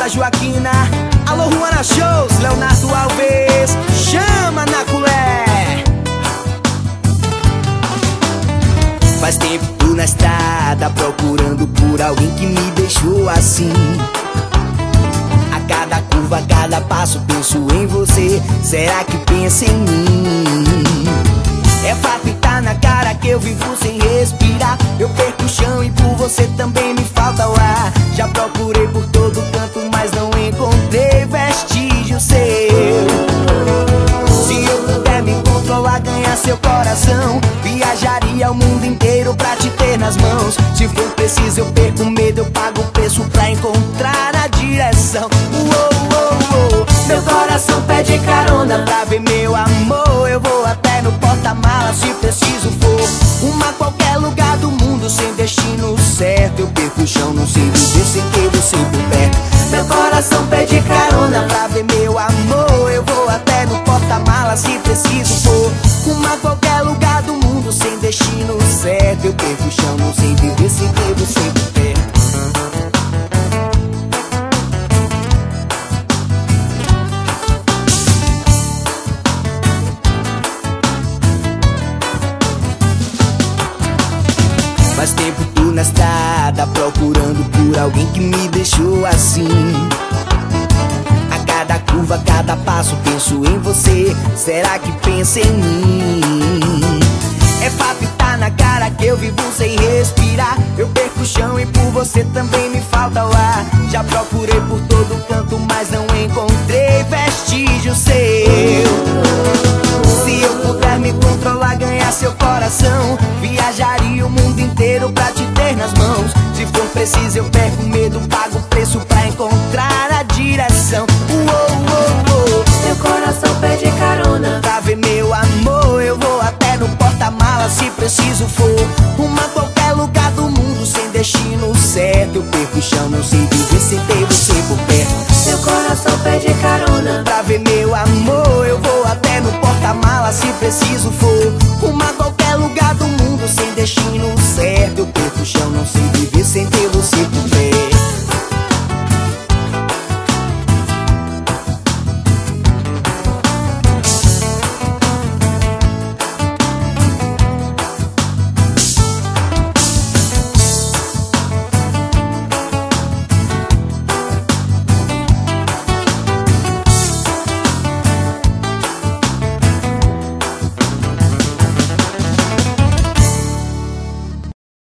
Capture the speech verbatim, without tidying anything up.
Joaquina. Alô, Ruana Shows, Leonardo Alves, chama na colher. Faz tempo tô na estrada procurando por alguém que me deixou assim. A cada curva, a cada passo penso em você. Será que pensa em mim? É fato e tá na cara que eu vivo sem respirar. Eu perco o chão e por você também me falta o ar. Já procurei por todo canto, mas não encontrei vestígio seu. Se eu puder me controlar, ganhar seu coração, viajaria o mundo inteiro pra te ter nas mãos. Se for preciso eu perco o medo, eu pago o preço pra encontrar a direção. Uou, uou, uou. Meu coração pede carona pra ver meu amor. Eu vou até no porta-mala se preciso for. Uma qualquer lugar do mundo sem destino certo. Eu perco o chão, não sei viver sem ter você por perto. Meu coração pede carona pra ver meu amor. Eu vou até no porta-mala se preciso for. Uma qualquer lugar do mundo sem destino certo. Eu perco o chão, não sei viver sem ter você por perto. Faz tempo tô na estrada procurando por alguém que me deixou assim. A cada curva, a cada passo penso em você. Será que pensa em mim? É fato e tá na cara que eu vivo sem respirar. Eu perco o chão e por você também me falta o ar. Já procurei por todo canto, mas não encontrei vestígio seu. Se eu puder me controlar, ganhar seu coração, viajaria o mundo inteiro pra te ter nas mãos. Se for preciso eu perco o medo, pago o preço pra encontrar a direção. Uou, uou, uou. Meu coração pede carona pra ver meu amor. Eu vou até no porta-mala se preciso for. Uma qualquer lugar do mundo sem destino certo. Eu perco o chão, não sei viver sem ter você por perto. Meu coração pede carona pra ver meu amor. Eu vou até no porta-mala se preciso for. Uma qualquer lugar do mundo sem destino certo. Eu perco o chão, não sei viver sem ter você por perto.